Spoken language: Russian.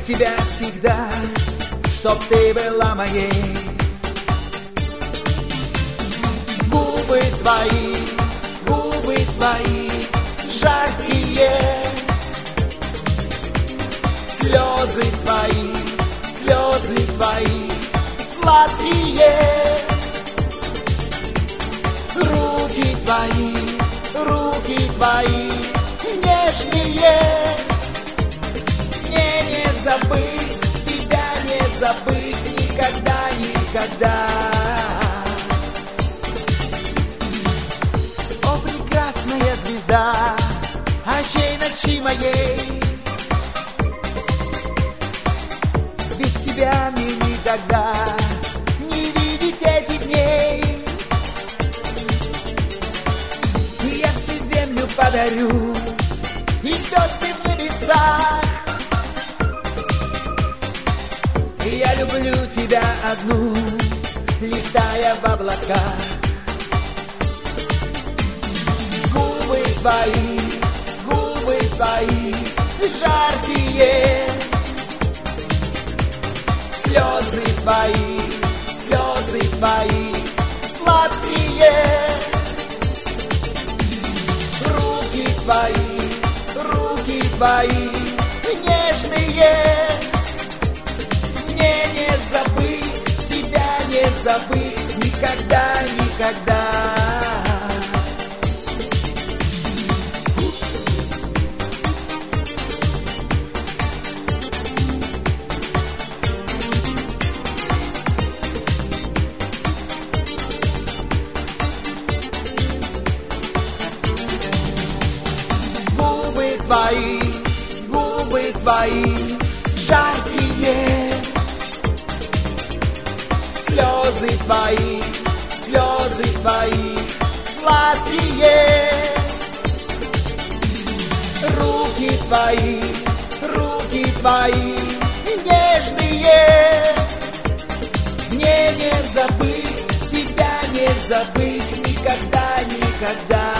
тебя всегда, чтоб ты была моей. Губы твои, жаркие, слезы твои, сладкие, руки твои, нежные. Мне не забыть, тебя не забыть никогда, никогда. О, прекрасная звезда, очей ночи моей, без тебя мне никогда не видеть этих дней. Я всю землю подарю и звезды в небесах. Я люблю тебя одну, летая в облаках. Губы твои, жаркие, слезы твои, сладкие, руки твои, нежные. Мне не забыть, тебя не забыть никогда, никогда. Губы твои, жаркие, слезы твои, сладкие, руки твои, нежные. Мне не забыть, тебя не забыть никогда, никогда.